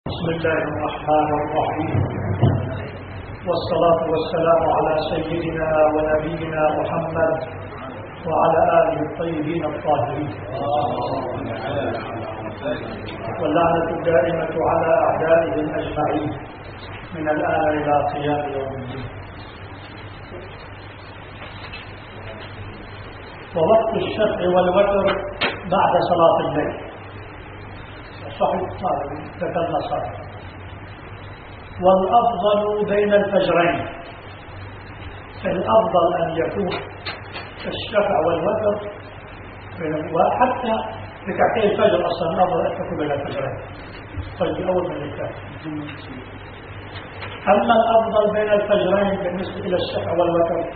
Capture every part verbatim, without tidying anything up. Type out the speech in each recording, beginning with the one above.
بسم الله الرحمن الرحيم، والصلاة والسلام على سيدنا ونبينا محمد وعلى آله الطيبين الطاهرين، واللعنة الدائمة على أعدائهم أجمعين من الآن إلى قيام يوم الدين. ووقت الشفع والوتر بعد صلاة الليل صحيح صادق ذكرنا صادق. والأفضل بين الفجرين، الأفضل أن يكون الشفع والوتر وحتى ركعتي الفجر أصلا الأفضل أن تكون بين الفجرين، طيب أول من الكتاب. أما الأفضل بين الفجرين بالنسبة إلى الشفع والوتر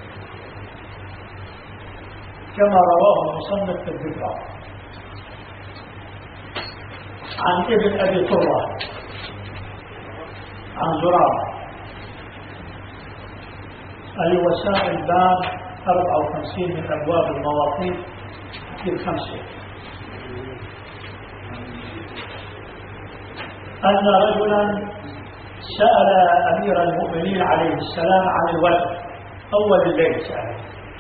كما رواه المصنف في الذكرى عن ابن أبي طرة عن زرارة أي وسائل باب أربعة وخمسين من أبواب المواقيت في الخمسة، أن رجلا سأل أمير المؤمنين عليه السلام عن الوتر أول الليل، سأله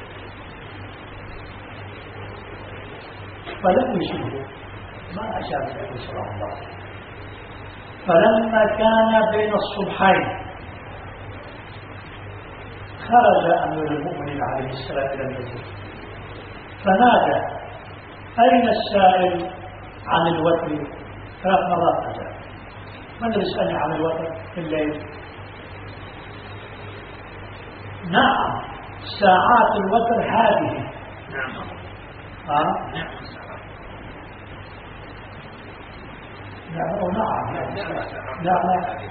فلم يجبه، ما أجاب النبي صلى الله عليه وسلم. فلما كان بين الصبحين خرج أمير المؤمنين عليه السلام إلى المسجد فنادى: أين السائل عن الوتر؟ ثلاث مرات أجاب: من يسألني عن الوتر في الليل؟ نعم، ساعات الوتر هذه. نعم آه؟ نعم نعم أو نعم نعم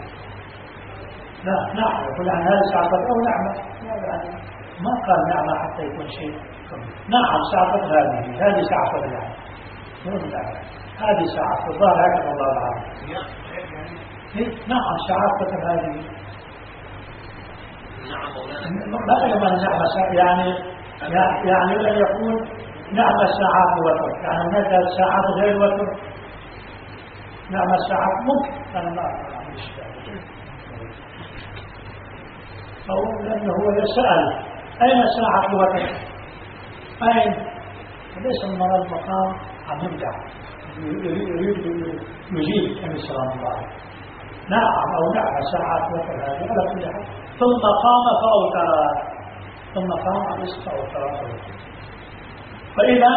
لا نعم يقول عن هذه ساعة أو نعمة، يعني ما قال نعمة حتى يكون شيء. نعم ساعة هذه، هذه ساعة يعني مو نعمة، هذه ساعة الظاهر هكذا الله العالم. نعم ساعة هذه ما يجمع النعمة يعني يعني لن يكون نعمة ساعات وتر، يعني هناك ساعات غير وتر. نعم ساعات ممكن، أنا ما أعرف أو لأنه هو يسأل أين ساعة الوتر؟ أين؟ ليس من وراء المقام عم يمدع، يريد يجيب النبي صلى الله عليه وسلم نعم أو نعم ساعات وتر هذه على كل حال. ثم قام فأوتر، ثم قام عليه فأوتر. فإذا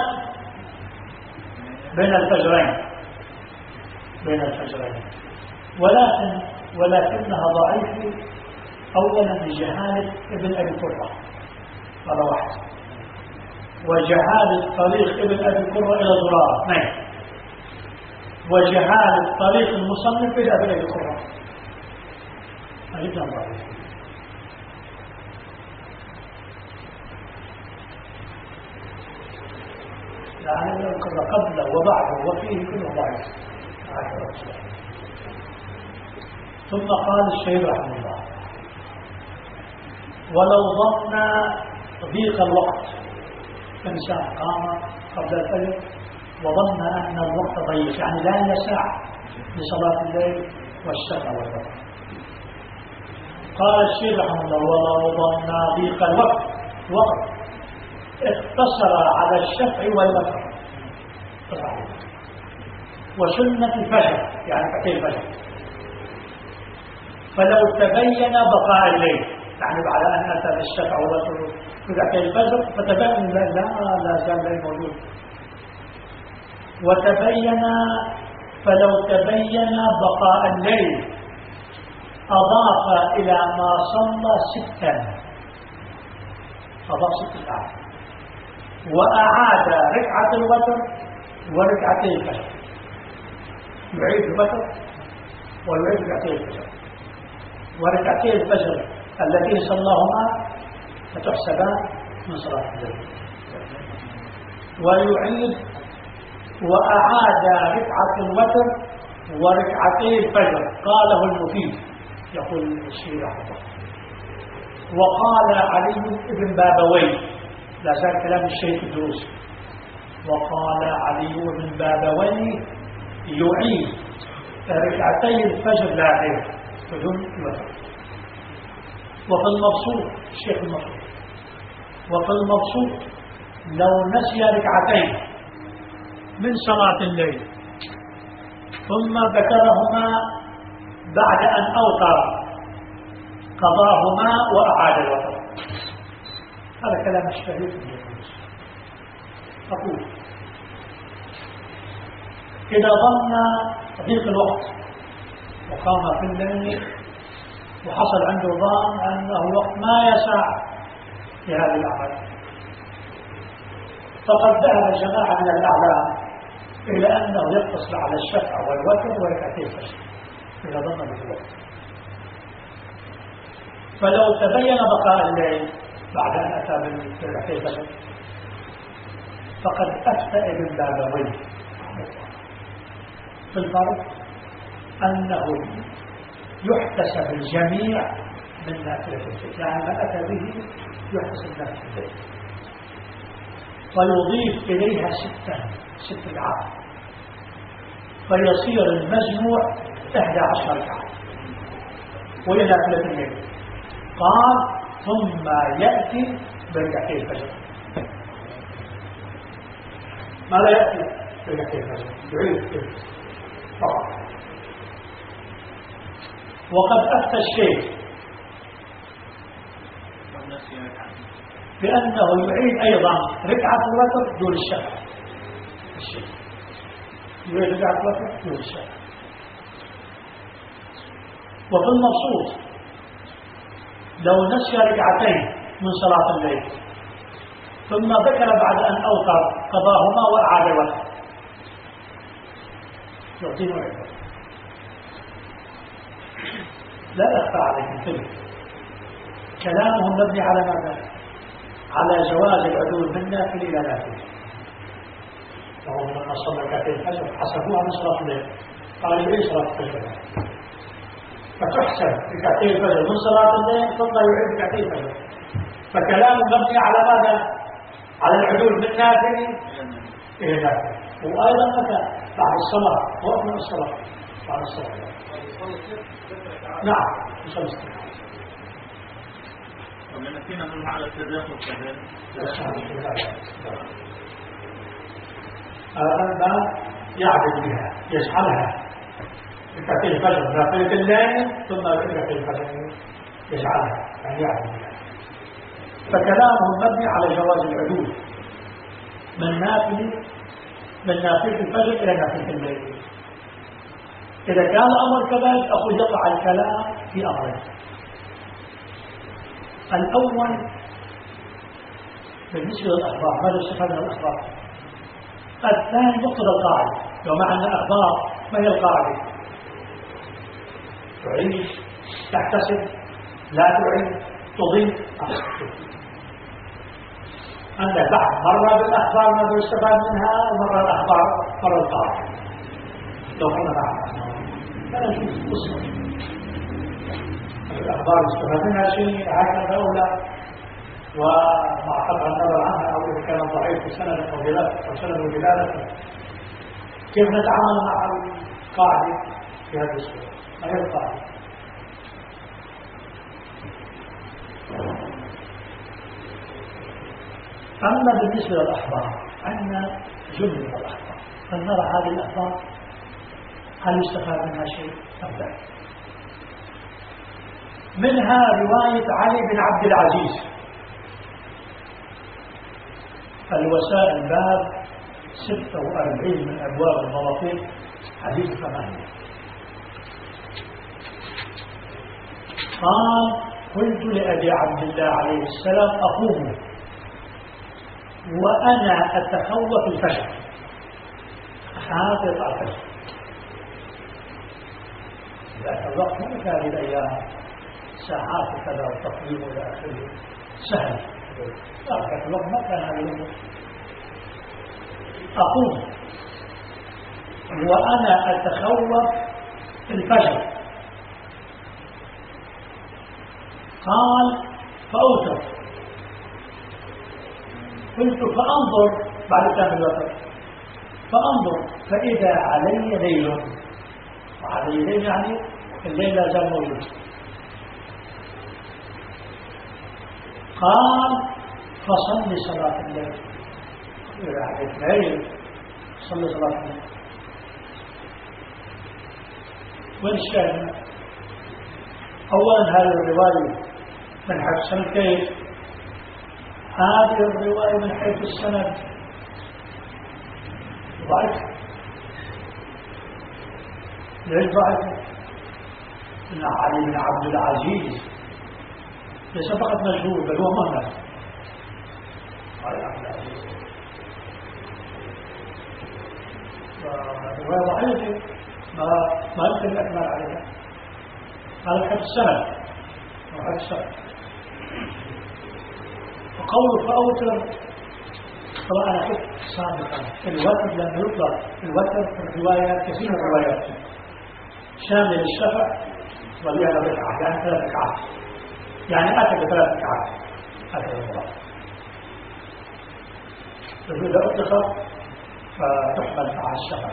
بين الفجرين بين الفجرين ولكن ولكنها ضعيفة أولا لجهالة ابن أبي قرة، هذا واحد، وجهالة طريق ابن أبي قرة إلى زرارة اثنين، وجهالة طريق المصنف إلى ابن أبي قرة أيضا ضعيف. يعني لو كان قبله وبعده وفيه كله ضعيف. ثم قال الشيخ رحمه الله: ولو ظن ضيق الوقت، الإنسان قام قبل الفجر وظن أن الوقت ضيق، يعني لا يسع لصلاة الليل والشفع والوتر. قال الشيخ رحمه الله: ولو ظن ضيق الوقت وقت اقتصر على الشفع والوتر وسنة الفجر، يعني ركعتي الفجر، فلو تبين بقاء الليل، يعني بعد أن أتى بالشفع والوتر ركعتي الفجر فتبين لا لا زال الليل موجود، وتبين فلو تبين بقاء الليل أضاف إلى ما صلى ستا، أضاف ست ساعات، وأعاد ركعة الوتر وركعتي الفجر، يعيد الوتر ويعيد ركعتي الفجر، وركعتي الفجر التي صلاهما فتحسبان من صلاة الليل، ويعيد وأعاد ركعة الوتر وركعتي الفجر. قاله المفيد، يقول الشيخ رحمه الله. وقال علي بن بابويه، لا زال كلام الشيخ الدروسي، وقال علي بن بابويه: يعيد ركعتي الفجر لا غير بدون الوتر. وفي المبسوط الشيخ المبسوط وفي المبسوط لو نسي ركعتين من صلاة الليل ثم ذكرهما بعد أن أوتر قضاهما وأعاد الوتر. هذا كلام الشهيد في الجنوس. أقول إذا ظن ضيق الوقت وقام في الليل وحصل عنده ظن أنه الوقت ما يسع في هذه الأعمال، فقد ذهب جماعة من الأعلام إلى أنه يقتصر على الشفع والوتر وركعتي الفجر إذا ظن ضيق الوقت. فلو تبين بقاء الليل بعد أن أتى بركعتي الفجر فقد أفتى ابن بابويه في الفرق أنه يحتسب الجميع من نافلة الليل، يعني ما أتى به يحتسب نافلة الليل ويضيف إليها ستة ست ركعات فيصير المجموع إحدى عشر ركعة وهي نافلة الليل. قال ثم يأتي بركعتي الفجر. ما لا يأتي بركعتي الفجر يعيد طبعا. وقد أفتى الشيخ بأنه يعيد أيضا ركعة الوتر دون الشفع. الشيخ يعيد ركعة الوتر دون الشفع. وفي المبسوط لو نسي ركعتين من صلاة الليل ثم ذكر بعد أن أوتر قضاهما وأعاد الوتر يعطينا عبادة. لا أخفى عليكم كله كلامهم مبني على ماذا؟ على جواز العدول من نافل إلى نافل. وهم من صلى ركعتين الفجر حسبوها من صلاة الليل قالوا إيه صلاة الفجر فتحسب ركعتين الفجر من صلاة الليل ثم يعيد ركعتين الفجر. فكلامهم مبني على ماذا؟ على العدول من نافل إلى نافل. وأيضا متى؟ بعد الصلاة وقت من الصلاة بعد الصلاة. نعم يصلي استراحة. ولما فينا نقول على التداخل كذلك هذا يعبد بها يجعلها ركعتي الفجر نافلة الليل ثم ركعتي الفجر يجعلها يعني يعبد بها. فكلامهم مبني على جواز العدول من نافل من نافلة الفجر إلى نافلة الليل. إذا كان الأمر كذلك أقول يقع الكلام في أمرين. الأول بالنسبة للأخبار ماذا استفاد من الأخبار؟ الثاني مقتضى القاعدة. لو معنى الأخبار ما هي القاعدة؟ تعيش تحتسب لا تعيد تضيف. عندك بعض مرة بالأخبار ماذا استفاد منها ومرة الأخبار مرة القاعدة. لو كنا معنا فلا نشوف قصة الأخبار استفاد منها شيء هكذا أو لا، ومع قطع النظر عنها أو إذا كان ضعيف في سند أو دلالة أو سند ودلالة كيف نتعامل مع القاعدة في هذه الصورة؟ ما هي القاعدة؟ أما بالنسبة للأخبار عندنا جملة الأخبار فنرى هذه الأخبار هل يستفاد منها شيء أم لا؟ منها رواية علي بن عبد العزيز الوسائل باب ستة وأربعين من أبواب المواقيت حديث ثمانية. قال قلت لأبي عبد الله عليه السلام أقوم وأنا أتخوف الفجر حافظ على الفجر. لأن الوقت ما كان الأيام ساعات وكذا والتقويم إلى آخره سهل، لكن الوقت ما كان هذا الأمر. أقوم وأنا أتخوف الفجر. قال فأوتر. قلت فأنظر بعد كام الوتر فأنظر فإذا علي ليل وعلى الليل يعني الليل لا زال موجود. قال فصل صلاة الليل، حديث الليل صلي صلاة الليل. وين الشاهد؟ أولا هذه الرواية من حيث السند كيف؟ هذه الرواية من حيث السند ضعيف. ليش ضعيف؟ إن علي بن عبد العزيز ليس فقط مجهول بل هو مهمل. علي عبد العزيز رواية ضعيفة ما ما يمكن الإكمال عليها. هذا حيث السند وحيث السند. وقوله فأوتر طبعا أنا قلت سابقا الوتر لما يطلق الوتر في الروايات كثير من الروايات شامل الشفع واليوم ركعة يعني ثلاث ركعات، يعني أتى بثلاث ركعات أتى بالمراد. إذا أطلق فتحمل مع الشفع.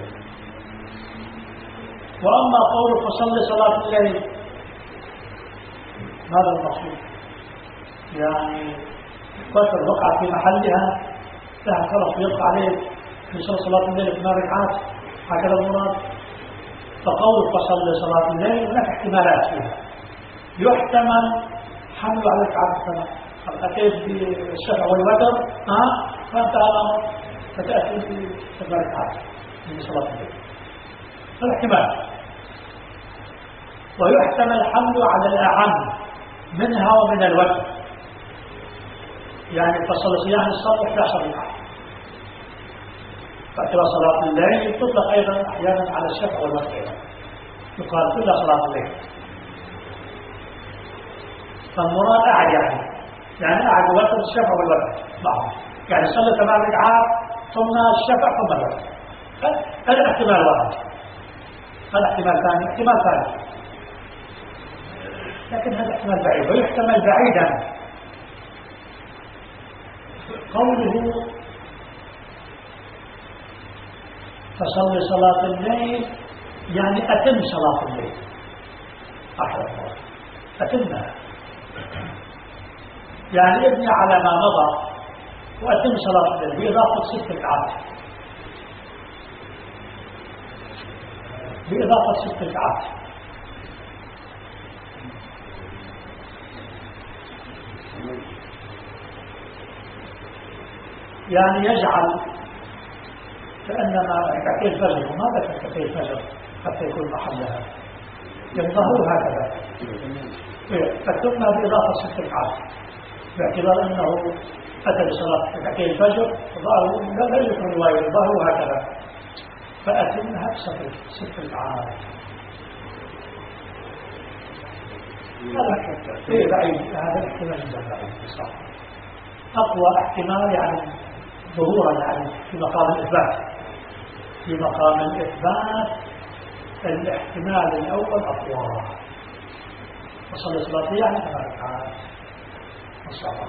وأما قوله فصل صلاة الليل ماذا المقصود؟ يعني الوتر وقع في محلها لا خلص يبقى عليه في صلاة الليل ثمان ركعات هكذا المراد. فقول فصل صلاة الليل هناك احتمالات فيها، يحتمل حمل على ركعات الثمان، أتيت بالشفع والوتر ها فأنت الأمر فتأتي بثمان ركعات من صلاة الليل، هذا احتمال. ويحتمل حمل على الأعم منها ومن الوتر، يعني فصل صيام الصبح إحدى عشرة ركعة، فاعتبار صلاة الليل تطلق أيضا أحيانا على الشفع والوتر أيضا، يقال كلها صلاة الليل. فالمراد أعد يعني يعني أعد وتر الشفع والوتر معه، يعني صلى ثمان ركعات ثم الشفع ثم الوتر. هذا احتمال واحد، هذا احتمال ثاني، احتمال ثالث، لكن هذا احتمال بعيد. ويحتمل بعيدا قوله فصل صلاة الليل يعني أتم صلاة الليل، أحد أتمها يعني ابني على ما مضى وأتم صلاة الليل بإضافة ست ركعات، بإضافة ست ركعات. يعني يجعل كأنما ركعتي الفجر، وما ذكر ركعتي الفجر حتى يكون محلها، يظهر هكذا فتمنى بإضافة ست ركعات، باعتبار أنه أتى بصلاة ركعتي الفجر ظهره لا يذكر رواية ظهره هكذا، فأتمها بست ركعات. هذا بعيد، هذا الاحتمال جدا بعيد صح. أقوى احتمال يعني ظهورا يعني في مقام الإثبات، في مقام الإثبات الاحتمال الأول أقوى. وصل صلاة يعني ثمان ركعات والصلاة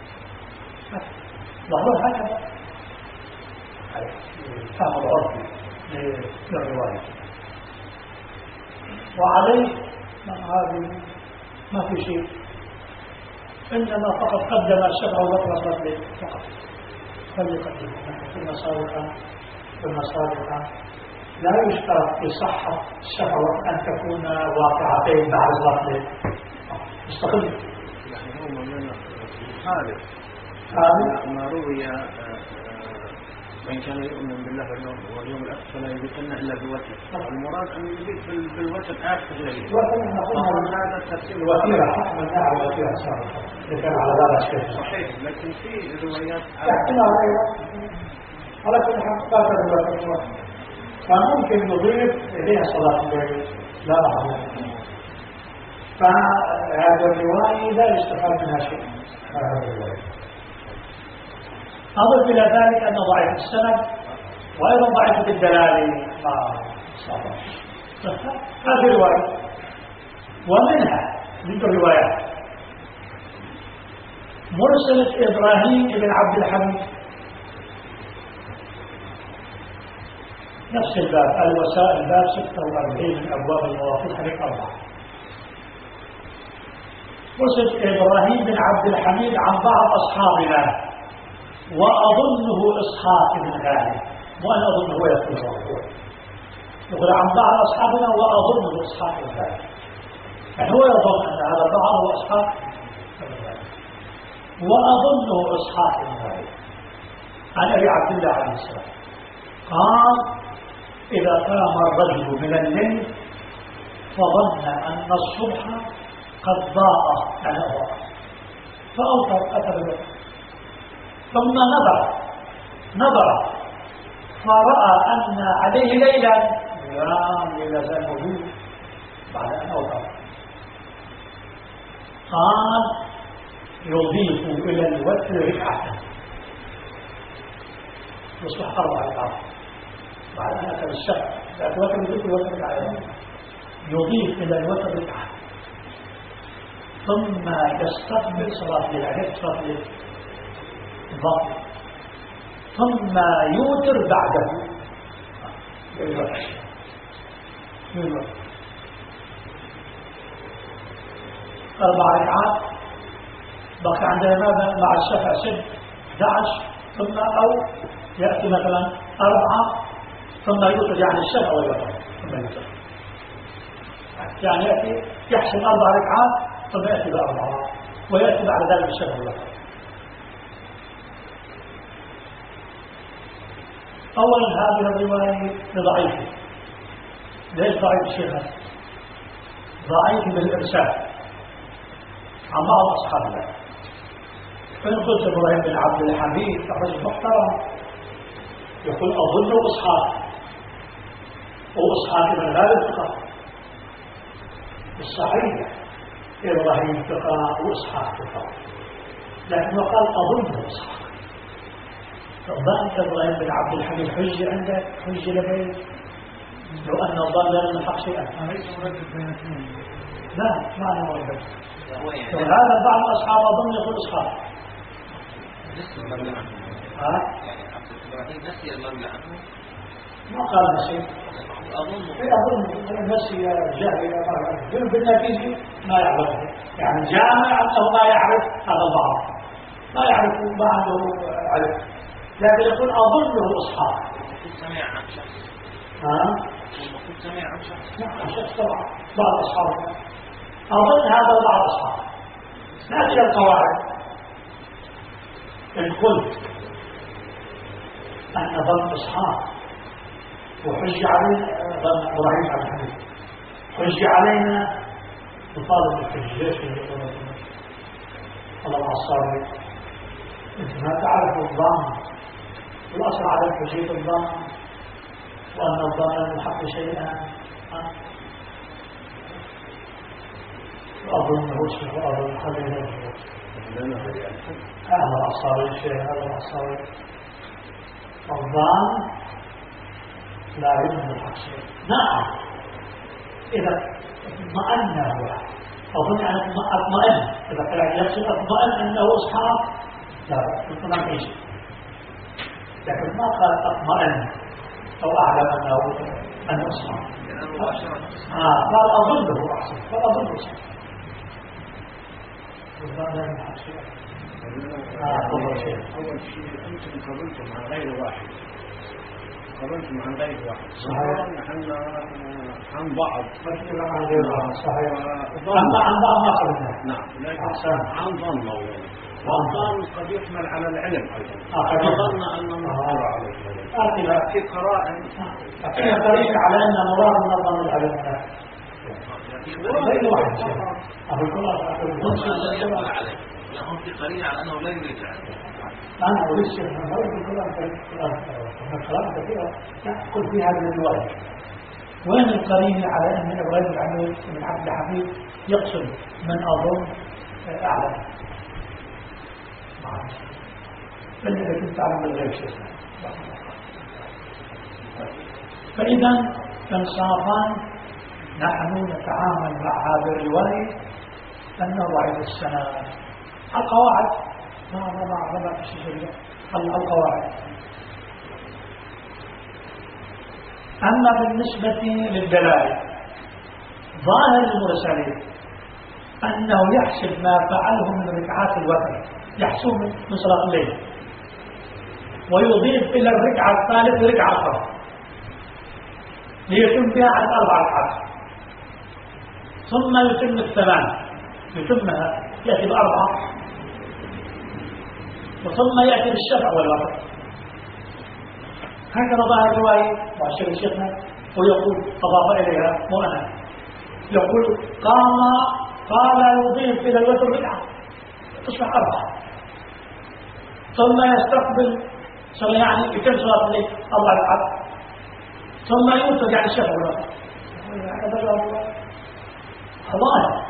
ظهور هكذا فهم العرفي للرواية. وعليه هذه ما في شيء، إنما فقط قدم الشفع والوتر صلاة الليل فقط، فليقدم في المسابقة في المسابقة لا يشترط في صحة الشفع أن تكون واقعتين بعد صلاة الليل مستقل. يعني هو من الحادث ما روي وإن كان يؤمن بالله واليوم الآخر فلا يبيتن إلا بوتر، المراد أن يبيت بالوتر آخر الليل. هذا الترتيب الوتيرة حكم النار الوتيرة سابقا كان على ذلك شيء صحيح، لكن في روايات احتمال على كل حق قاتل الوتر فممكن نضيف إليها صلاة الليل لا أعلم. فهذا الرواية لا يستفاد منها شيء. هذا الرواية أضف إلى ذلك أنه ضعيف السند وأيضا ضعيف الدلالة مع الصحابة. هذه رواية ومنها من الروايات مرسلة إبراهيم بن عبد الحميد نفس الباب الوسائل باب ستة وأربعين من أبواب المواقيت حديث أربعة. وصف إبراهيم بن عبد الحميد عن بعض أصحابنا وأظنه إسحاق بن غالب، وأنا أظنه هو يقول يقول عن بعض أصحابنا وأظنه إسحاق بن غالب، يعني هو يظن أن هذا بعض هو إسحاق بن غالب وأظنه إسحاق بن غالب عن أبي عبد الله عليه السلام قال: إذا قام الرجل من الليل فظن أن الصبح قد ضاء يعني أضاء فأوتر أتى بالوتر، ثم نظر نظر فرأى أن عليه ليلا يرام ليلة زال موجود بعد أن أوتر، قال: يضيف إلى الوتر ركعة يصبح أربع ركعات بعد أن أتى بالشفع، بعد الوتر يضيف الوتر ركعة يضيف إلى الوتر ركعة ثم يستقبل صلاة الليل صلاة الليل الضغط ثم يوتر بعده أربع ركعات بقي عندنا ماذا مع الشفع ست أحد عشر ثم أو يأتي مثلا أربعة ثم يوتر يعني الشفع والوتر ثم يوتر يعني يأتي يحسب أربع ركعات ثم يأتي بأربعة ويأتي بعد ذلك الشفع والوتر. أولا هذه الرواية ضعيفة. ليش ضعيف الشيخ؟ ضعيف بالإرسال عن بعض أصحاب الله. فإن قلت إبراهيم بن عبد الحميد رجل محترم يقول أظن إسحاق وإسحاق بن غالب ثقة الصحيح إبراهيم ثقة وإسحاق ثقة، لكنه قال أظن إسحاق. فأنت إبراهيم بن عبد الحميد حج عندك حج لبيت لو أن الظن لا يلحق شيئا لا ما أنا مربط. وهذا بعض الأصحاب أظن يقول إسحاق ها؟ إبراهيم نسي المرجع عنه ما قال نسي أظن نسي جاهل بالنتيجة ما يعرفه، يعني جامع أنه ما يعرف هذا البعض ما يعرف ما عنده علم، لكن يقول أظنه إسحاق. سمع عن شخص ها؟ المفروض سمع عن شخص عن شخص طبعا بعض أصحابه أظن هذا بعض أصحابه. نأتي القواعد. إن قلت أن ظن إسحاق وحج علينا ظن إبراهيم عبد الحميد حج علينا نطالب بالحجيات في الجنة الله مع الصالح. أنت ما تعرف الظن والأصل على الحجية الظن وأن الظن من حق شيئا وأظن وصف وأظن خلينا هذا الأصالي شيء هذا الأصالي الظن لا يمكن الحق شيء. نعم إذا اطمأن هو أظن أن أطمئن إذا كان يقصد أطمئن أنه إسحاق لا اطمئن في شيء، لكن ما قال أطمئن أو أعلم أنه أنه إسحاق آه قال أظنه أحسن قال أظنه إسحاق الظن لا يمكن الحق شيء. أول شيء أول شيء أنتم قبلتم عن غير واحد قبلتم عن غير واحد صحيح نحن عن بعض عن غير واحد صحيح أما عن بعض ما قبلنا نعم لكن عن ظن أولا والظن قد يحمل على العلم أيضا قد ظن أن مطلع عليه آتنا في قراءة أعطينا قريب على أن مراد من الظن العلم غير واحد أقول كل يقول عليه لهم في قرينة على أنه لا يريد عنه. أنا أريد شيء من مرض الكلام الكلام كثيرة نأخذ في هذه الرواية. وين القرينة على أن إبراهيم العميد بن عبد الحميد يقصد من أظن أعلم بل إذا كنت أعلم بالغير شيء. فإذا إنصافا نحن نتعامل مع هذه الرواية أنه وعد السنة القواعد ما ما ما ما في شيء القواعد. أما بالنسبة للدلائل ظاهر المرسلين أنه يحسب ما فعله من ركعات الوتر يحسب من صلاة الليل ويضيف إلى الركعة الثالثة ركعة أخرى ليتم بها على أربع ركعات ثم يتم الثمان يتمها يأتي بأربعة وثم يأتي بالشفع والوتر. هكذا ظاهر الرواية وعشر شيخنا ويقول أضاف إليها وأنا يقول قام قال يضيف إلى الوتر ركعة تصبح أربعة ثم يستقبل صلى يعني يتم صلاة الليل أربع ركعات ثم يوتر يعني الشفع والوتر. هذا ظاهر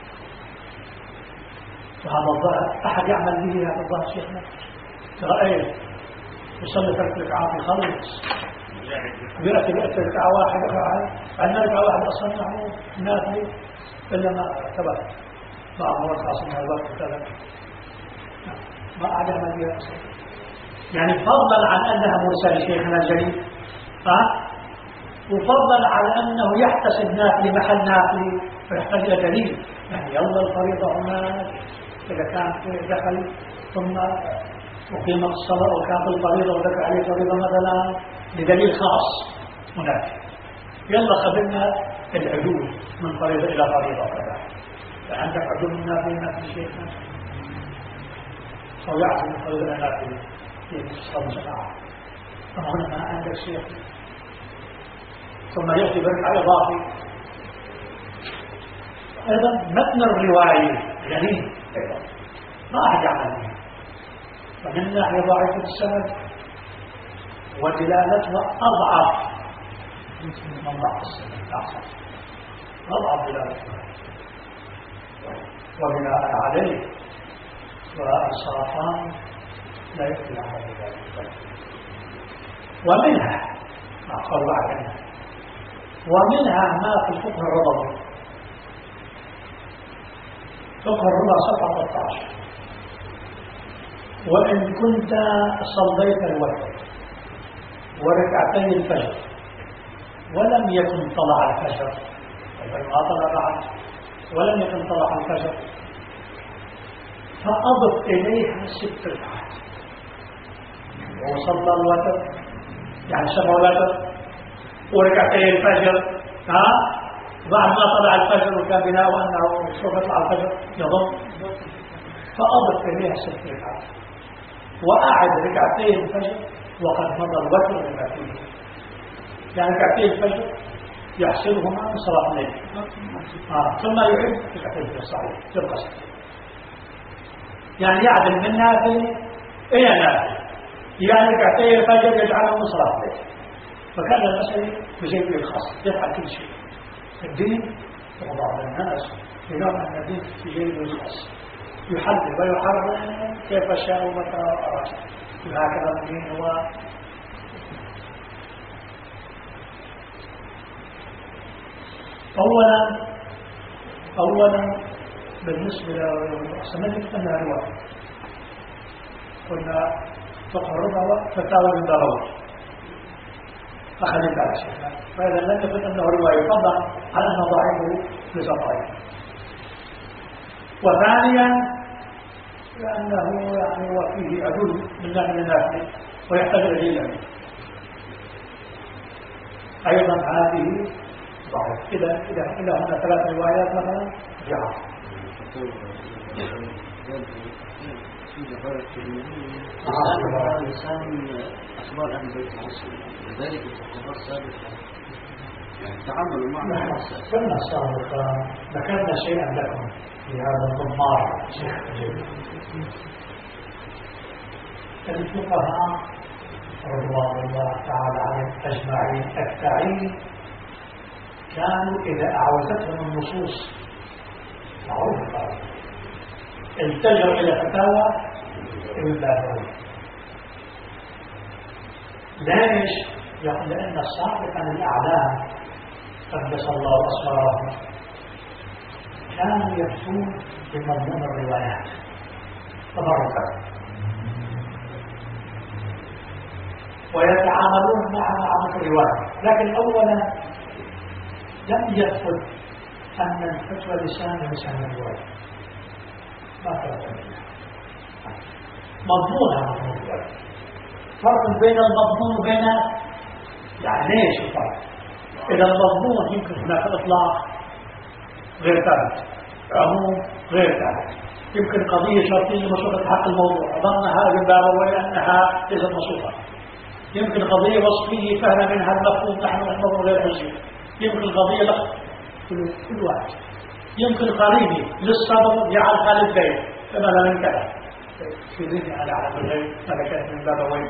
وهذا الظاهر أحد يعمل به هذا الظاهر شيخنا رأيت يصلي ثلاث ركعات يخلص ويأتي بأتي ركعة واحدة عندنا ركعة واحدة أصلا معه الناس إلا ما ثبت بعض مرات عصمها الوقت وكذا ما أعلم بها أصلا يعني فضلا عن أنها مرسل شيخنا الجليل ها وفضلا على أنه يحتسب نافل محل نافل فيحتاج إلى دليل يعني يلا الفريضة هناك إذا كان دخل ثم وقيمة الصلاة وكانت الفريضة وذكر عليه فريضة مثلا لدليل خاص هناك يلا خذلنا العدول من فريضة إلى فريضة وكذا فعندك عدول من نافل نافل شيخنا أو يعزم من فريضة إلى نافل في الصلاة جماعة أما هنا ما عندك شيخ ثم يأتي بركعة إضافي أيضا متن الرواية غني أيضا ما أحد يعمل به ومن ناحية ضعيفة السند ودلالتها أضعف من ضعف السند أضعف دلالتها وبناء عليه والصرفان لا يكفي على ذلك ومنها أقول بعد عنها ومنها ما في الفقه الرضوي فقه الرضا صفحة ثلاثة عشر وإن كنت صليت الوتر وركعتي الفجر ولم يكن طلع الفجر ما طلع بعد ولم يكن طلع الفجر فأضف إليها ست ركعات وصلى الوتر يعني سبع الوتر وركعتي الفجر ها بعد ما طلع الفجر وكان بناء أنه سوف يطلع الفجر يضم فأضف إليها ست ركعات وأعد ركعتي الفجر وقد مضى الوتر ركعتين يعني ركعتي الفجر يحصلهما من صلاة الليل آه. ثم يعيد ركعتي الفجر صحيح في القصر يعني يعدل من نافل إلى نافل يعني ركعتي الفجر يجعله من صلاة الليل فكان المسألة بجيبه الخاص يفعل كل شيء الدين وضع الناس ينام أن الدين في جيبه الخاص يحدد ويحرم كيف شاء ومتى أراد وهكذا الدين هو أولا أولا بالنسبة لسمجد أنها رواية قلنا تقربها فتاوى من ضرورة أخذت على شيخنا فإذا لم يكن أنه رواية فضلا على أنه ضعيفه لسطعيه وثانيا لأنه يعني وفيه عدول من ناحية النافل ويحتاج إلى أيضا هذه ضعيف إذا إذا إذا هنا ثلاث روايات مثلا جاء لسان أخبار أهل البيت المسلم لذلك الفقهاء السابقة يعني تعاملوا معنا كنا السابقة ذكرنا شيئا لكم في هذا الضمار الفقهاء رضوان الله تعالى عليهم أجمعين التعيين كانوا إذا أعوزتهم النصوص معروفة التجروا إلى فتاوى ابن باز ليش؟ يقول لأن الصادق عن الأعلام قدس الله أسرارهم كانوا يفتون بمضمون الروايات تبركا ويتعاملون معها مع الرواية. لكن أولا لم يثبت أن الفتوى لسان لسان الرواية، ما فرق بينها، مضمونها مضمون الرواية. فرق بين المضمون وبين يعني ليش الفرق؟ إذا المضمون يمكن هناك إطلاق غير ثابت، عموم غير ثابت، يمكن قضية شرطية مصروفة حق الموضوع ظنها بالبابوي أنها ليست مصروفة، يمكن قضية وصفية فهم منها المفهوم نحن نحفظه غير حجي، يمكن قضية لك كل, كل واحد، يمكن قريبي للصبر يعال حال البيت فما من كذا في ذهني على عالم الغيب ماذا كانت من بابوي.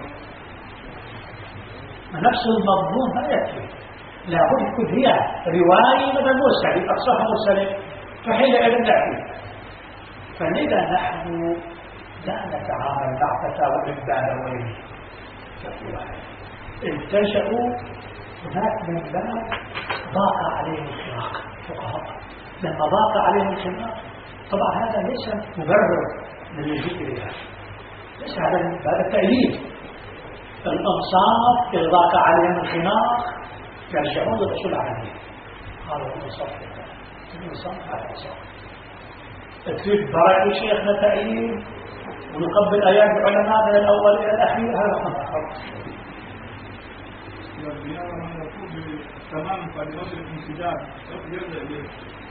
نفس المضمون ما يكفي، لابد يكون هي رواية من المرسل أقصاها مرسلة، فحينئذ نحكي. فلذا نحن لا نتعامل مع فتاوى البابوي كفي واحد. التجأوا هناك من باب ضاق عليهم الخلاق فقهاء، لما ضاق عليهم الخلاق طبعا هذا ليس مبرر للجيء إليها، ليس هذا باب التأييد. الأنصاف إذا ضاق عليهم الخلاق يرجعون للرسول عليه، قالوا الأنصاف الأنصاف على الأنصاف تريد برأي شيخنا تأييد ونقبل آيات العلماء من الأول إلى الأخير، هذا خطأ خطأ. تمام فلنصل الانسجام يرجع إليه.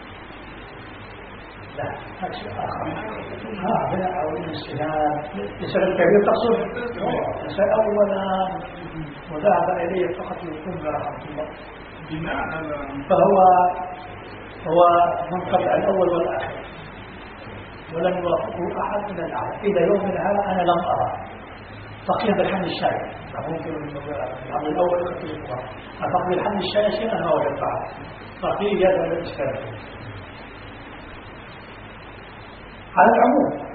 لا هذا شيء آخر. ها بناء أو الانسجام يسأل الكبير تقصد يسأل أولا وذهب إليه فقط يكون برحمة الله بناء على فهو هو منقطع الأول والآخر ولم يوافقه أحد من الأعلى إلى يوم هذا أنا لم أرى فقيه بالحمد الشاي ممكن الحمد الأول يكتب القرآن فقيه بالحمد الشاي شيء أنا وجد بعض فقيه يدعو الإسكال على العموم.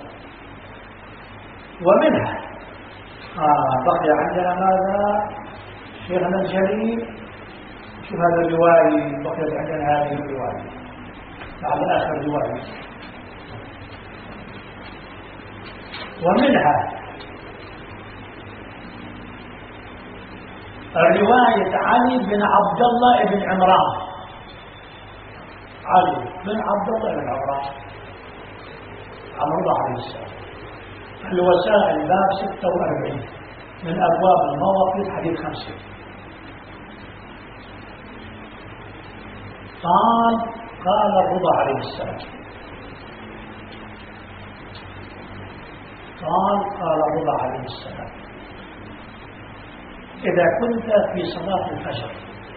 ومنها آه بقي عندنا ماذا شيخنا الجليل، شوف هذا الرواية بقيت عندنا هذه الرواية على آخر رواية. ومنها الرواية علي بن عبد الله بن عمران، علي بن عبد الله بن عمران عمر الله عليه السلام، الوسائل باب ستة وأربعين من أبواب المواقيت حديث خمسين. قال قال الرضا عليه السلام قال قال الرضا عليه السلام إذا كنت في صلاة الفجر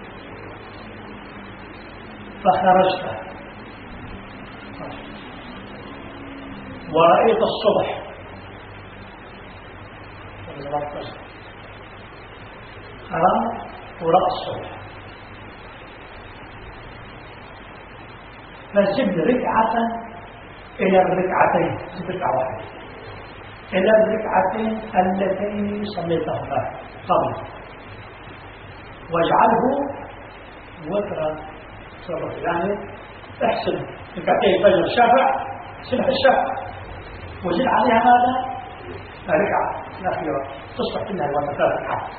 فخرجت ورأيت الصبح حرام ورأى الصبح فزد ركعة إلى الركعتين، زد ركعة واحدة إلى الركعتين اللتين صليتهما قبل واجعله وترا صرف، يعني احسب ركعتين فجر الشافع سبح الشافع وزد عليها ماذا؟ ركعة الأخيرة تصبح كلها الوتر ثلاث ركعات.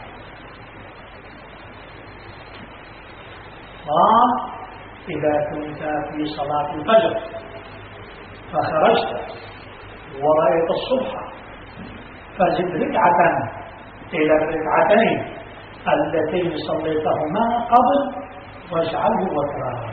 قال إذا كنت في صلاة الفجر فخرجت ورأيت الصبح فزد ركعة إلى الركعتين اللتين صليتهما قبل واجعله وترا.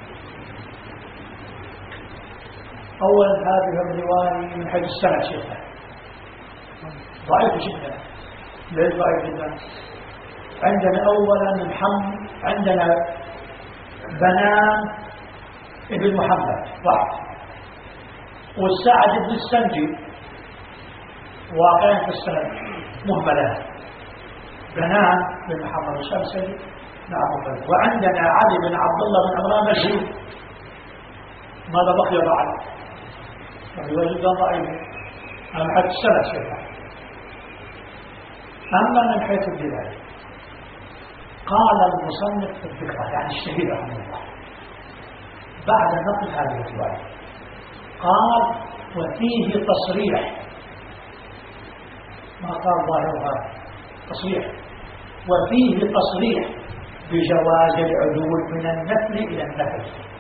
أول هذه الرواية من حيث السنة شيخنا ضعيف جدا. ليش ضعيف جدا؟ عندنا أولا محمد، عندنا بنان ابن محمد واحد، والسعد بن السنجي واقعين في السنة مهملات، بنان بن محمد الشمسي نعم. وعندنا علي بن عبد الله بن عمران مجهول، ماذا بقي بعد؟ الرواية جدا ضعيفة من حيث السنة شيخنا. أما من حيث البداية قال المصنف في الفكرة يعني الشهيد رحمه الله بعد نقل هذه الرواية قال وفيه تصريح، ما قال ظاهرها تصريح وفيه تصريح بجواز العدول من النفل إلى النفل.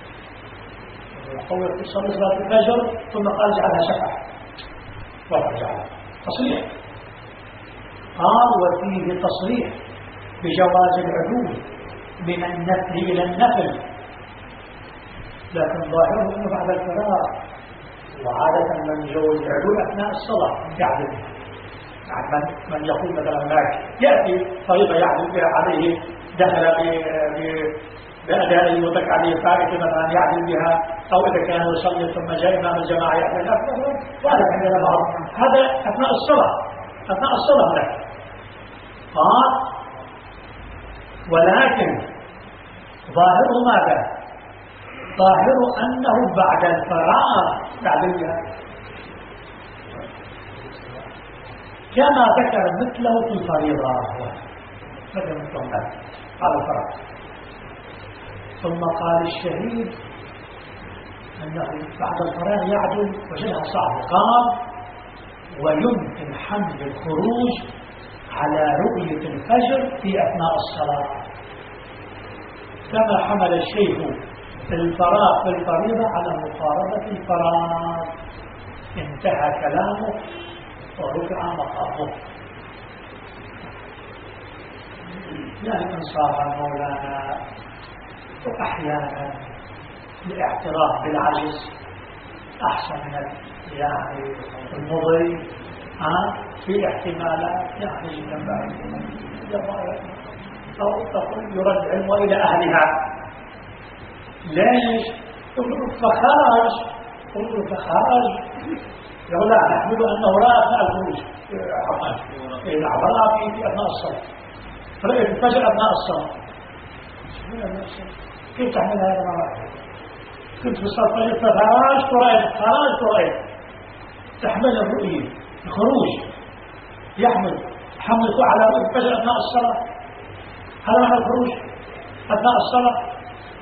يقول يصلي صلاة الفجر ثم قال جعلها شفعة ورجع تصريح. قال وفيه تصريح بجواز العدول من النفل إلى النفل، لكن ظاهره أنه بعد الفراغ، وعادة من يجوز العدول أثناء الصلاة يعدل. يعني من, من يقول مثلا هناك يأتي فريضة يعدل بها عليه، دخل بأداء المتك عليه فائدة مثلا يعدل بها، أو إذا كان يصلي ثم جاء إمام الجماعة يعدل أكثر، وهذا عندنا بعض هذا أثناء الصلاة أثناء الصلاة لك. قال ولكن ظاهره ماذا؟ ظاهر أنه بعد الفراغ يعدلها، كما ذكر مثله في الفريضة مثل مثل هذا الفراغ. ثم قال الشهيد أنه بعد الفراغ يعدل وجدها صعب. قال ويمكن حمل الخروج على رؤية الفجر في أثناء الصلاة، كما حمل الشيخ في الفراغ في الفريضة على مقاربة الفراغ. انتهى كلامه ورفع مقامه. يعني إنصافا مولانا، وأحيانا الاعتراف بالعجز أحسن من يعني المضي في احتمالات يعني جدا، أو تقول يرد علم إلى أهلها. ليش؟ فخرج قلت فخرج يقول لا نحمل أنه رأى أثناء الخروج العبراء في أثناء الصلاة، رأيت الفجر أثناء الصلاة. كيف تحمل هذا مرة؟ كنت في الصلاة فخرجت ورأيت خرجت ورأيت. تحمل الرؤية الخروج يحمل حمل على رؤية الفجر أثناء الصلاة، هذا معنى الخروج أثناء الصلاة.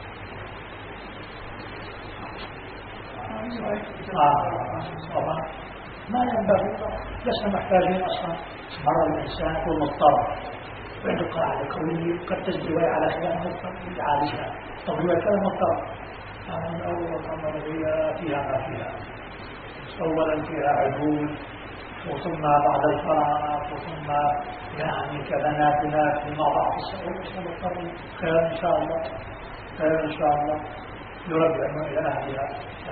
آه. ما ينبغي، لسنا محتاجين أصلا. مرة الإنسان يكون مضطر وعنده قاعدة قوية قد تجد رواية على خلاف مضطر يعالجها. طب هو كان مضطر من أول الأمر هي فيها ما فيها. أولا فيها عدول، وثم بعد الفراغ، وثم يعني كبنات بنات مع بعض السعود. خير إن شاء الله، خير إن شاء الله يرجع إلى أهلها.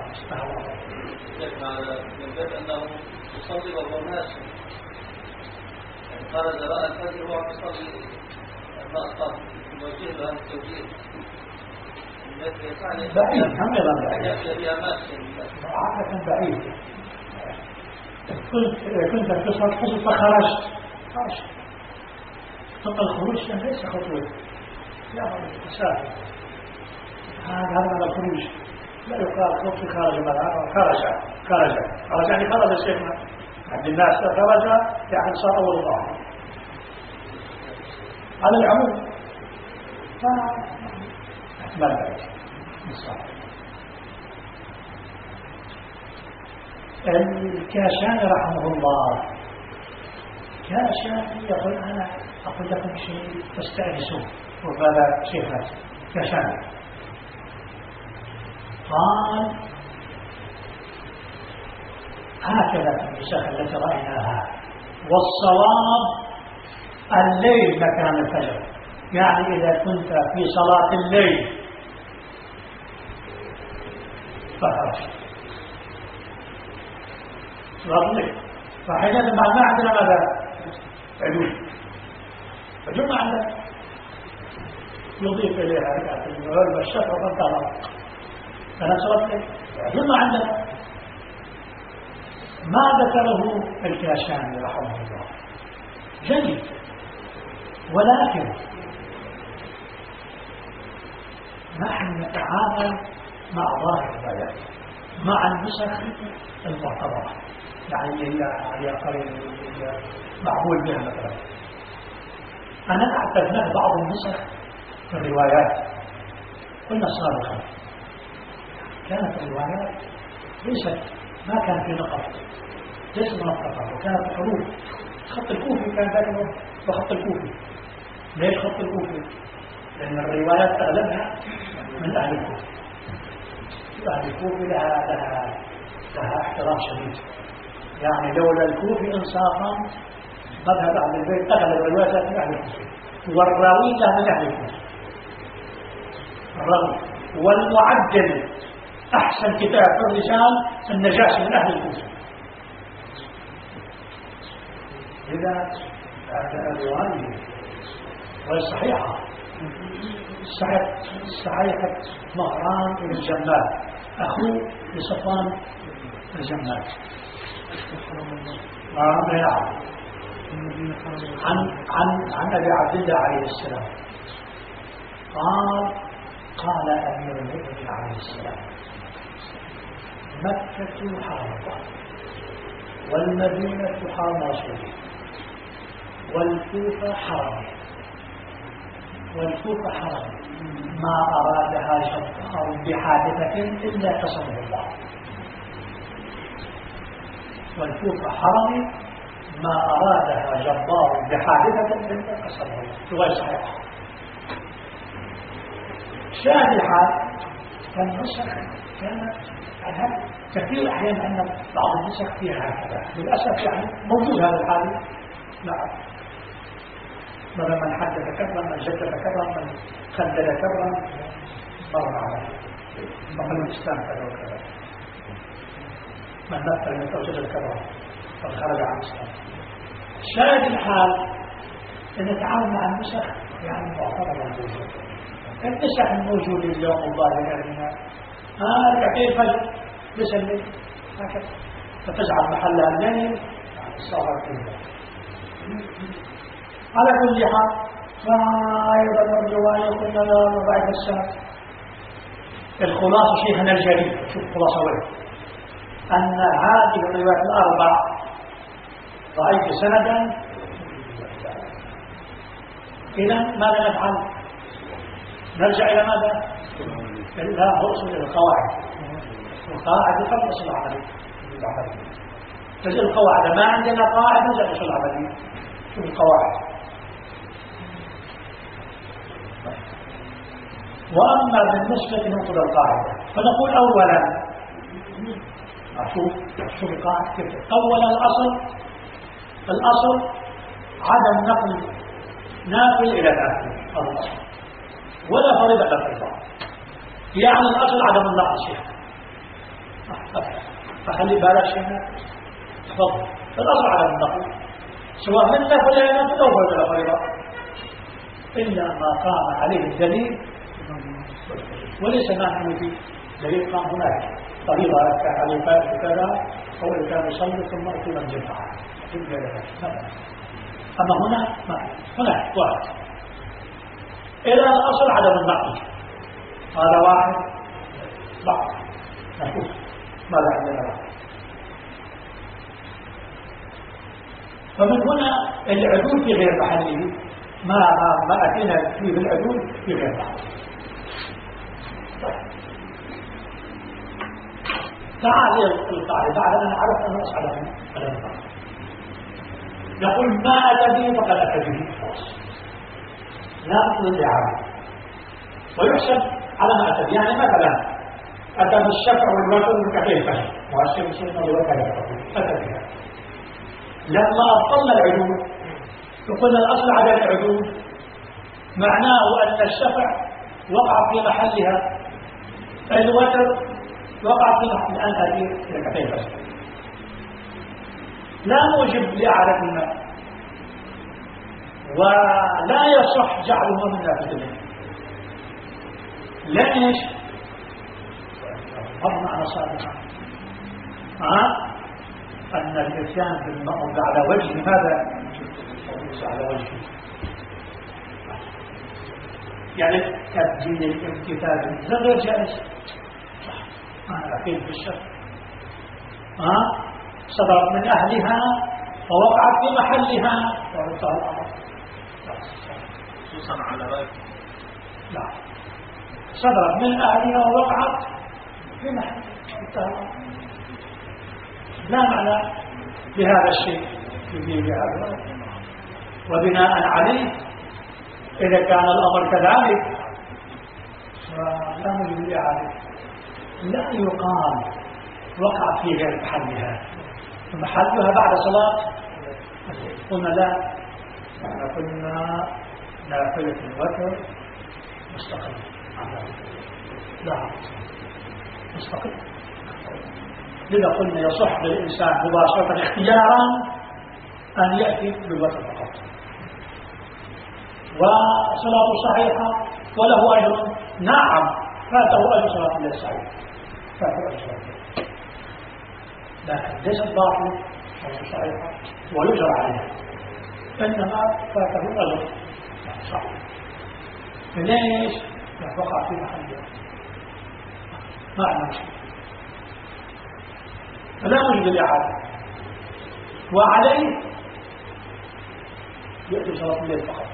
من باب أنه يصلي وهو ناسي، يعني خرج رأى الفجر وهو يصلي أثناء الصلاة، يوجه له التوجيه بعيد، هم أيضا بعيد، عادة بعيد. كنت كنت تصل حصل فخرجت خرجت ثم الخروج ليس خطوة، لا مسافة. هذا هذا الخروج لا يقال خروج خارج الملعب، خرج خرج خرج يعني خرج الشيخنا عند الناس، خرج يعني صار أول الله على العموم. فأحتمال بعيد مصاب. الكاشاني رحمه الله، كاشاني يقول أنا أقول لكم شيء تستأنسوا وقال شيخنا كاشاني قال هكذا في النسخ التي رأيناها، والصواب الليل مكان الفجر. يعني إذا كنت في صلاة الليل فخرجت صلاة الليل، فحينئذ ما عندنا ماذا؟ عدول. عدول ما عندنا يضيف إليها العلم الشفع والطلاق، فلا صلاة الليل. عدول ما عندنا. ما ذكره الكاشاني رحمه الله جيد، ولكن نحن نتعامل مع ظاهر الآيات، مع النسخ المعتبرة، يعني هي هي قريب معقول بها. مثلا أنا أعتقد بعض النسخ في الروايات قلنا سابقا كانت الروايات ليست ما كان في نقط، ليس منطقة، وكانت حروف. خط الكوفي كان ذلك وخط الكوفي ليش خط الكوفة؟ لأن الروايات أغلبها من أهل الكوفة. أهل الكوفة لها لها لها احترام شديد، يعني لولا الكوفي إنصافا مذهب أهل البيت أغلب الروايات من أهل الكوفة، والراوي له من أهل الكوفة. الراوي والمعدل أحسن كتاب في الرجال النجاشي من أهل الكوفة. إذا الرواية وهي صحيحة صحيح صحيحة مهران بن الجمال أخوه لصفوان الجمال. نعم نعم عن عن عن أبي عبد الله عليه السلام قال قال أمير المؤمنين عليه السلام: مكة حرام والمدينة حرام رسوله والكوفة حرام والكوفة حرام ما أرادها جبار بحادثة إلا قسمه الله. والكوفة حرام ما أرادها جبار بحادثة إلا قسمه الله. رواية صحيحة. شاهد الحال كان نسخ كان كثير أحيانا أن بعض النسخ فيها هكذا للأسف، يعني موجود هذا الحال. نعم، مثلا من حدث كبرا، من جدد كبرا، من خدد كبرا، مر على مثل الإسلام كذا وكذا، من مثل من توجد الكبرا قد خرج عن الإسلام. شاهد الحال أن نتعامل مع النسخ يعني معتبر موجود. النسخ الموجود اليوم الظاهر علينا ها ركعتين فجر بسلم هكذا فتجعل محلها الليل صار كذا. على كل حال فأيضا الرواية كلها ضعيف السند. الخلاصة شيخنا الجليل، شوف الخلاصة وين، أن هذه الروايات الأربع ضعيف سندا. إذا ماذا نفعل؟ نرجع إلى ماذا؟ لا نرسل إلى القواعد. القواعد تخلص العملية. تجد القواعد ما عندنا قاعدة نرجع إلى العملية. شوف القواعد. وأما بالنسبة لنقض القاعدة فنقول أولا أشوف شوف القاعدة كيف. أولا الأصل الأصل عدم نقل نافل إلى نافل الأصل ولا فريضة الفريضة، يعني الأصل عدم النقل شيء. فخلي بالك شيئا تفضل. الأصل عدم النقل سواء من نافل إلى نافل أو فريضة إلى فريضة، إلا ما قام عليه الدليل، وليس نحن في دليل قام هناك فريضة كان عليه فائد كذا أو إذا كان يصلي ثم أقيم الجمعة. أما هنا ما هناك واحد. إلى الأصل عدم النقل، هذا واحد بعض نشوف ماذا عندنا بعض. فمن هنا العدول في غير محله، ما ما أتينا فيه بالعدول في غير محله. تعال القاعدة بعد أن عرفت أن أسأل على القاعدة يقول ما أتى به فقد أتى به خلاص، لا نقل الإعادة ويحسب على ما أتى به. يعني مثلا أتى بالشفع والوتر والكثير فهم وهالشيء سنة والوتر أتى بها. لما أبطلنا العدول وقلنا الأصل عدم العدول معناه أن الشفع وقع في محلها، الوتر وقع في محل الآن هذه الكثير فهم. لا موجب لإعادة الماء ولا يصح جعله من نافذة. ليش؟ فرضنا على صادقا ها أن الإتيان بالمأمور على وجه ماذا؟ على وجه يعني تبديل الامتثال ده غير جائز. أنا أكيد بالشك ها صدرت من أهلها ووقعت في محلها وردها الأمر خصوصا على رأي لا صدرت من أهلها ووقعت في محلها. لا معنى لهذا الشيء في هذا، وبناء عليه إذا كان الأمر كذلك فلا نجد الإعادة. لا يقال وقع في غير محلها، محلها بعد صلاة. قلنا لا، قلنا نافلة الوتر مستقل، لا مستقل. لذا قلنا يصح للإنسان مباشرة اختيارا أن يأتي بالوتر فقط، وصلاة صحيحة وله أجر. نعم فاته أجر صلاة الليل صحيح، فاته أجر صلاة الليل، لكن ليست باطلة صلاة صحيحة ويجر عليها، إنما فاته أجر صحيح. ليش؟ وقع في محله ما عندنا مشكلة، فلا نجد الإعادة. وعليه يأتي صلاة الليل فقط.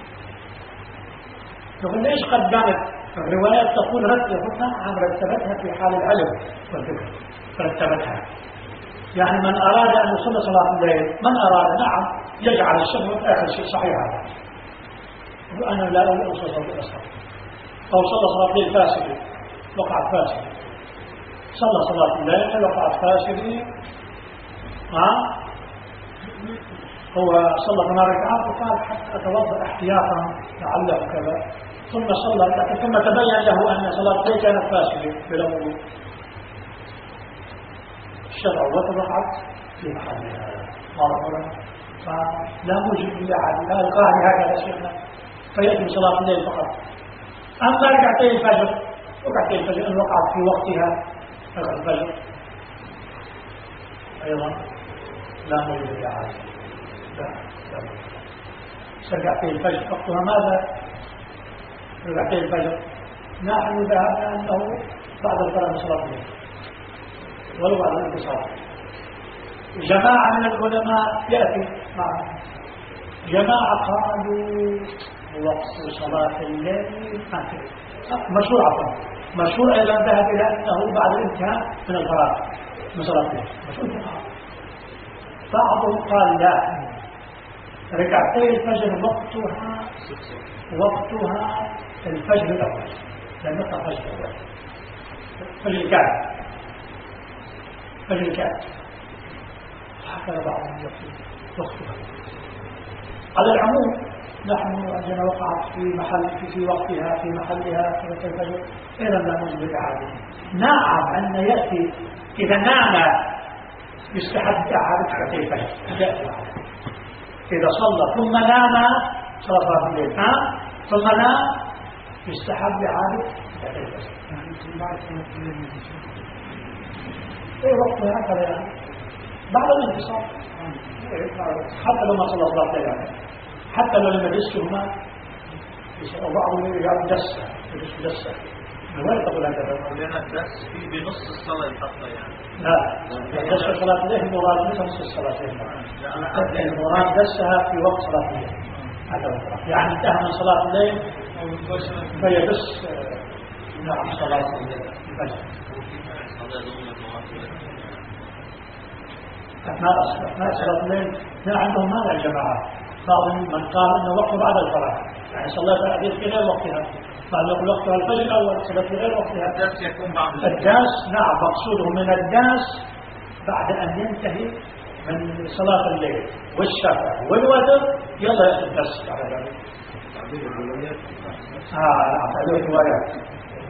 نقول ليش قدمت الروايات تقول رتبت؟ نعم رتبتها في حال العلم والذكر، رتبتها. يعني من أراد أن يصلي صلاة الليل، من أراد نعم يجعل الشهوة آخر شيء، صحيح هذا. وأنا لا أصلي صلاة الليل أصلا، أو صلى صلاة الليل فاسدة وقعت فاسدة، صلى صلاة الليل وقعت فاسدة، ها هو صلى ثمان ركعات وقال حتى أتوضأ احتياطا لعله كذا، ثم صلى، لكن ثم تبين له أن صلاة الليل كانت فاسدة بلا وضوء. الشرع وقعت في محلها مرة، فلا موجب لإعادة. لا القاعدة هكذا شيخنا، فيأتي صلاة الليل فقط. أما ركعتي الفجر، ركعتي الفجر إن وقعت في وقتها الفجر أيضا لا موجب لإعادة. لا لا ركعتي الفجر وقتها ماذا؟ ركعتي الفجر نحن ذهبنا أنه بعد الفرق من صلاة الليل ولو بعد الانتصار. جماعة من العلماء يأتي معهم، جماعة قالوا وقت صلاة الليل آخر مشهور، عفوا مشهور أيضا ذهب إلى أنه بعد الانتهاء من الفراغ من صلاة الليل، مشهور فقط. بعضهم قال لا، ركعتي الفجر وقتها وقتها الفجر الأول، لأن نقطع الفجر الأول فجر الكعب، فجر الكعب هكذا بعضهم يقول وقتها. على العموم نحن عندما وقعت في محل في, في وقتها في محلها في الفجر إذا لا نجد الإعادة. نعم أن يأتي إذا نام يستحب إعادة ركعتي الفجر، إذا صلى ثم نام صلاة الليل ها ثم نام يستحب إعادة ركعتي الفجر. إيه وقتها هكذا يعني بعد الانتصار، حتى لو ما صلى صلاة الليل يعني. حتى لو لما يسكرهما بعضهم يجعل دسة يدس دسة وين تقول هكذا؟ لأن الدس في بنص الصلاة الحقة يعني. لا دسة صلاة الليل المراد ليس نص الصلاة الليل، المراد دسها في وقت صلاة الليل. هذا يعني انتهى من صلاة الليل فيدس نعم صلاة الليل الفجر. أثناء أثناء صلاة الليل لا عندهم مانع الجماعة. بعضهم من قال انه وقته بعد الفراغ، يعني صلاه الحديث في غير وقتها، بعد يقول وقتها الفجر الاول صلاه في غير وقتها. الدرس يكون بعد الداس. نعم مقصوده من الداس بعد ان ينتهي من صلاه الليل والشفع والوتر يلا ياتي الدرس على ذلك. تعبير الروايات اه نعم تعبير الروايات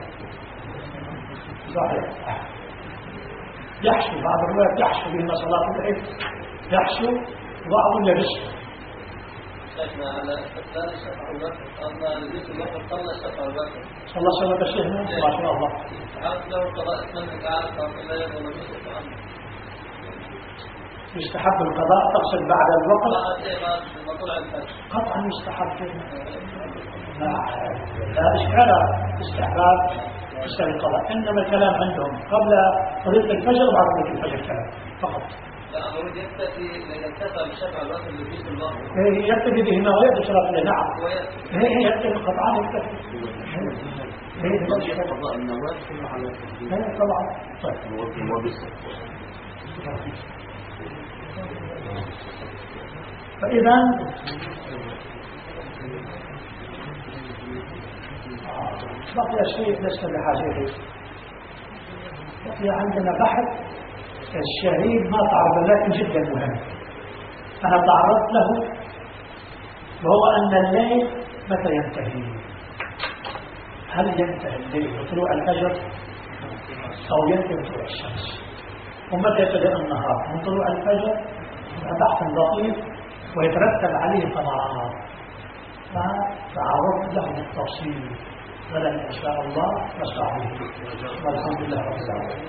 صحيح. يحشو بعض الروايات يحشو بهما صلاه الليل، يحشو وبعضهم يبش. احنا على استقلال الشفع والوتر، أما لبيت الوقت صلى الشفع والوتر صلى صلاة الشيخنا ما شاء الله. حاولت له قضاء اثنين ركعات صلاة الليل ولم يصف عنه. يستحب القضاء تقصد بعد الوقت؟ لما طلع الفجر قطعا يستحب. لا لا إشكال استحباب يستحب القضاء، إنما الكلام عندهم قبل طريق الفجر وبعد طريق الفجر كلام فقط. لا أريد يكتفي إذا اكتفى بالشفع والوتر لبيت الوقت. هي يكتفي بهما ويأتي صلاة الليل. نعم هي يكتفي قطعا يكتفي. هي قضاء النوافل على هي طبعا. طيب فإذا بقي شيء لسنا بحاجة إليه. بقي عندنا بحث الشهيد ما تعرض، لكن جدا مهم أنا تعرضت له، وهو أن الليل متى ينتهي؟ هل ينتهي الليل بطلوع الفجر أو ينتهي بطلوع الشمس؟ ومتى يبدأ النهار؟ من طلوع الفجر بحث لطيف ويترتب عليه ثمرات، فتعرضت له بالتفصيل، غدا إن شاء الله نشرح به، والحمد لله رب العالمين.